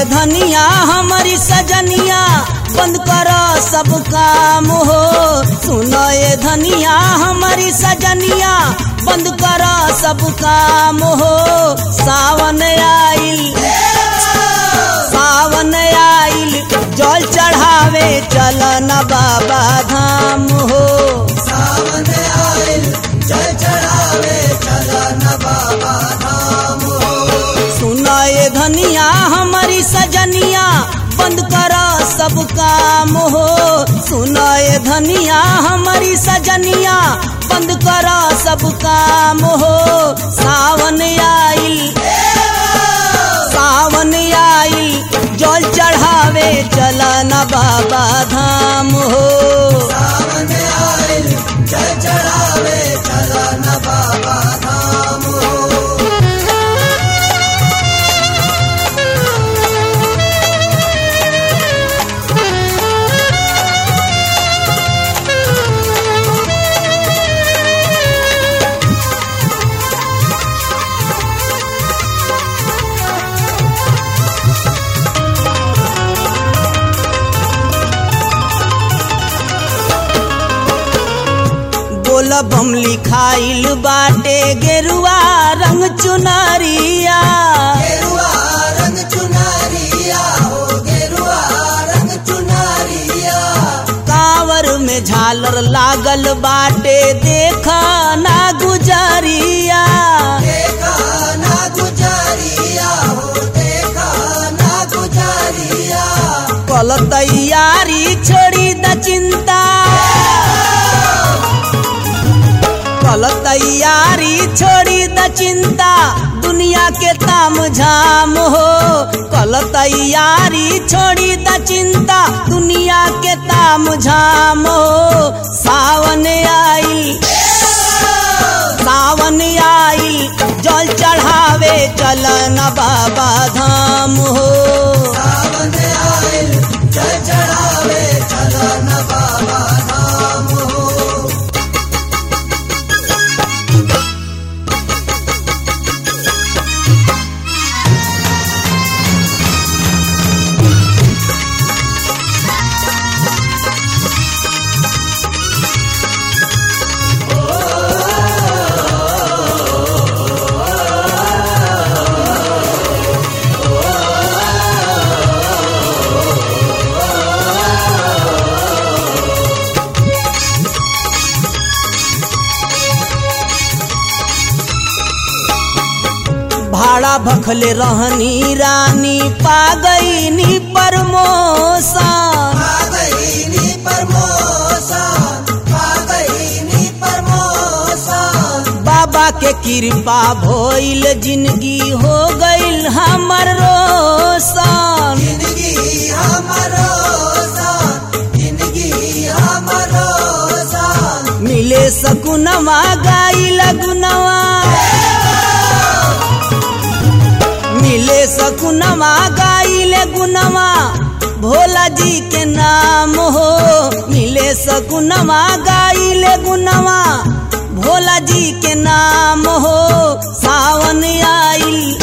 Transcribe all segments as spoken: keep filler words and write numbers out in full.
ये धनिया हमारी सजनिया बंद करो सब काम हो। सुनो ये धनिया हमारी सजनिया बंद करो सब काम हो। सावन आइल सावन आइल जल चढ़ावे चलन बाबा धाम हो। सावन आइल जल चढ़ावे चलन बाबा धाम हो। सुनो ये धनिया हमारी सजनिया बंद करो सब काम हो। सुनो ये धनिया हमारी सजनिया बंद करो सब काम हो। सावन आइल सावन आइल जल चढ़ावे चलन बाबा धाम हो। सावन आइल जल चढ़ावे चलन बाबा धाम हो। बम लिखाइल बाटे गेरुआ रंग चुनरिया। गेरुआ रंग चुनरिया हो गेरुआ रंग चुनरिया। कांवर में झालर लागल बाटे देखा ना गुजरिया। देखा ना गुजरिया हो देखा ना गुजरिया। कल तैयारी छोड़ी द चिंता कल तैयारी छोड़ी द चिंता दुनिया के ताम झाम हो। कल तैयारी छोड़ी द चिंता दुनिया के ताम झाम हो। सावन आइल सावन आइल जल चढ़ावे चलन बाबा धाम हो। सावन आइल जल चढ़ावे चलन बाबा धाम हो। भाड़ा भखले रहनी रानी पा गई नी प्रमोशन। पा गई नी प्रमोशन पा गई नी प्रमोशन। बाबा के कृपा भइल जिंदगी हो गइल हमर रोशन। जिंदगी हमर रोशन जिंदगी हमर रोशन। मिले सकुनवा गाइल गुनवा मिले सकुनवा गाइले गुनवा भोला जी के नाम हो। मिले सकुनवा गाइले गुनवा भोला जी के नाम हो। सावन आइल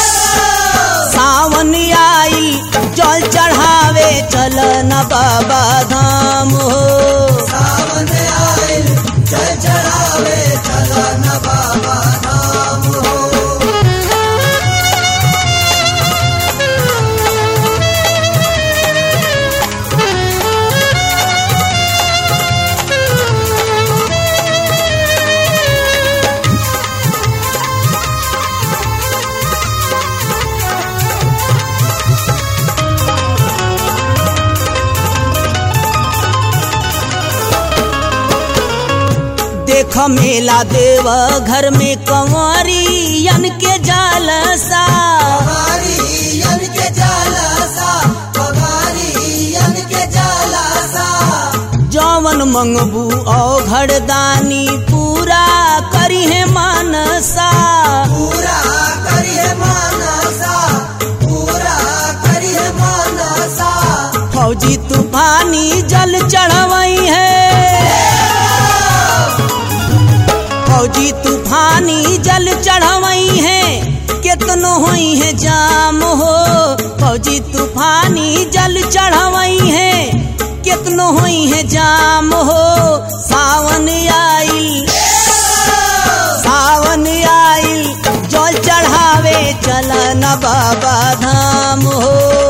सावन आइल जल चढ़ावे चलन बाबा धाम हो। सावन आइल जल चढ़ावे चलन बाबा धाम हो। देख मेला देव घर में कंवरियन के जालसा। कंवरियन के जालसा कंवरियन के जालसा। जौवन मंगबू औ घरदानी पूरा करी है मानसा। पूरा करी है मानसा पूरा करी है मानसा। फौजी तूफानी जल चढ़वई है फौजी तूफान तूफानी जल चढ़वई है कितनो होई है जाम हो। फौजी तूफानी जल चढ़वई है कितनो होई है जाम हो। सावन आइल सावन आइल जल चढ़ावे चलन बाबा धाम हो।